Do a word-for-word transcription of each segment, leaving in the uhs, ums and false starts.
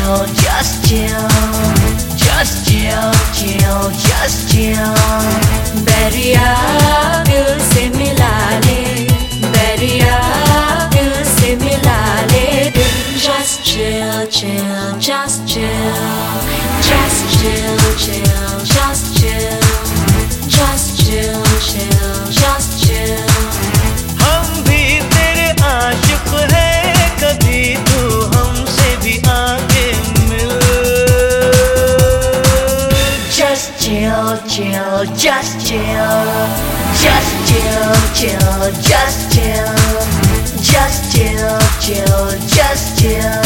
chill, just chill, just chill, chill, just chill. Bairiya दिल से मिला ले, बैरिया दिल से मिला ले दिल. Just chill, chill, just chill, just chill, chill, just chill, just chill, chill, just chill. हम भी तेरे आशिक हैं, कभी तू हमसे भी आगे मिल. Just chill, chill, just chill, just chill, chill, just chill, just chill, chill, just chill.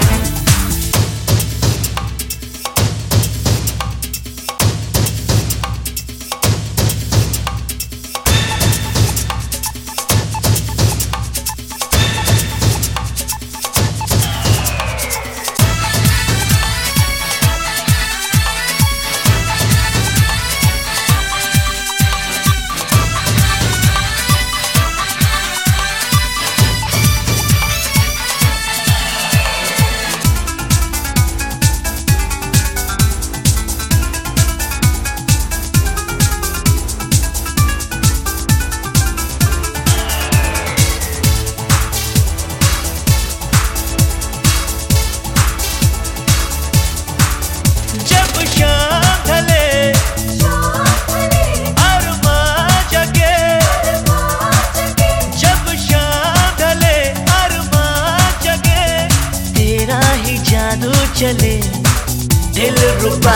चले दिल रुबा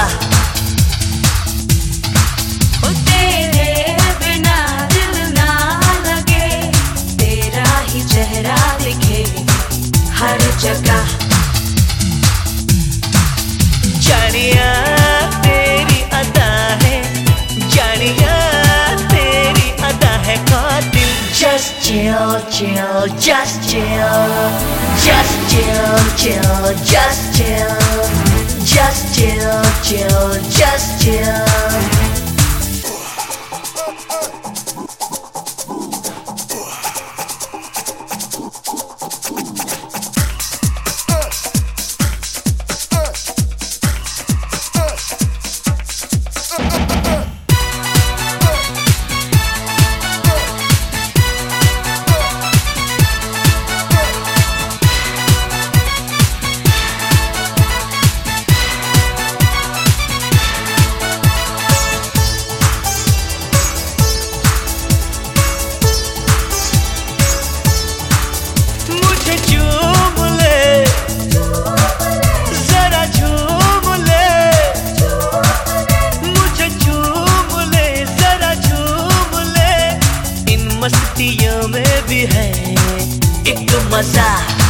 ओ तेरे बिना दिल ना लगे, तेरा ही चेहरा दिखे हर जगह. जानिया तेरी अदा है, जानिया तेरी अदा है कातिल. Just chill, chill, just chill, just chill, chill, just chill, just chill, chill, just chill. मस्तियों में भी है एक मजा,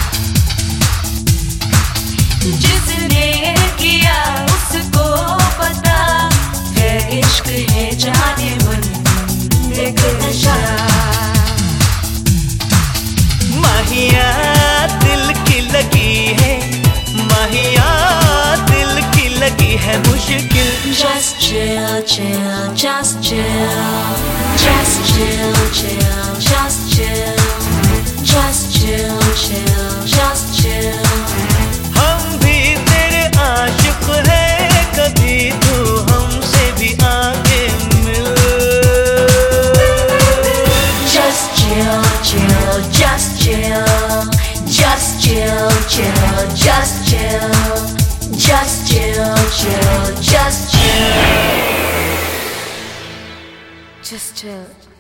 जिसने किया उसको पता है, इश्क है जाने मन एक नशा. माहिया दिल की लगी है, माहिया दिल की लगी है मुश्किल. Just chill, chill, just chill, just chill, chill, just chill, just chill, chill, just chill. हम भी तेरे आशिक हैं, कभी तू हमसे भी आगे मिल. Just chill, chill, just chill, just chill, chill, just chill, just chill, chill, just chill, just chill.